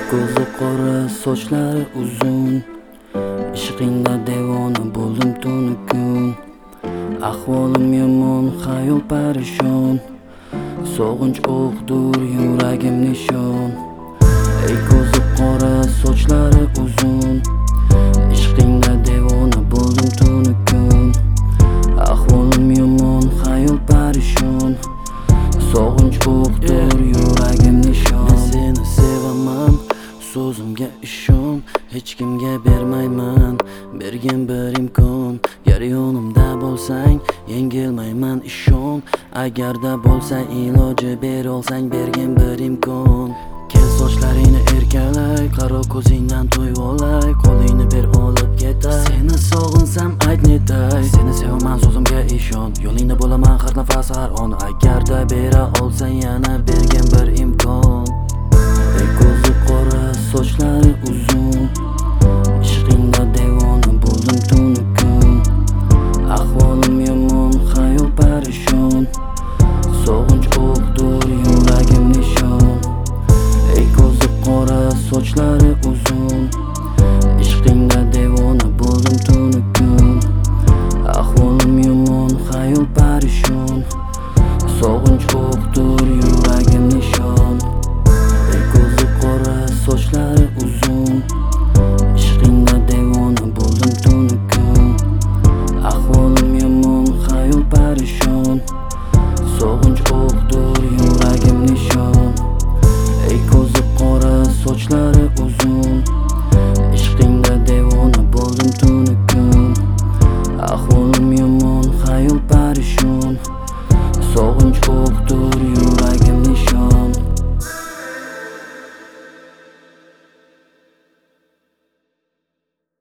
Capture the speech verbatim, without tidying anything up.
Ko'zi qora, sochlari uzun, ishqingda devona bo'ldim tunu kun. Ahvolim yomon, xayol parishon, sog'inch o'qdir yuragim nishon. Ey ko'zi qora, sochlari uzun, ishqingda devona bo'ldim tunu kun. Ahvolim yomon, xayol parishon, sog'inch o'qdir yuragim nishon. Men seni sevaman, so'zimga ishon, hech kimga bermayman bergan bir imkon. Gar yonimda bo'lsang, yengilmayman ishon. Agarda bo'lsa iloji berolsang bergan bir imkon. Kel sochlaringni erkalay, qaro ko'zingdan to'yib olay, qo'lingni ber olib ketay. Seni sog'insam ayt netay, seni sevaman so'zimga ishon. Yo'lingda bo'laman har nafas har on. Agarda bera olsang yana bergan bir imkon. Ey ko'zi qora, sochlari uzun, ishqingda devona bo'ldim tunu kun. Ahvolim yomon, xayol parishon, sog'inch o'qdir yuragim nishon. Ey ko'zi qora, sochlari uzun, ishqingda devona bo'ldim tunu kun. Ahvolim yomon, xayol parishon, sog'inch o'qdir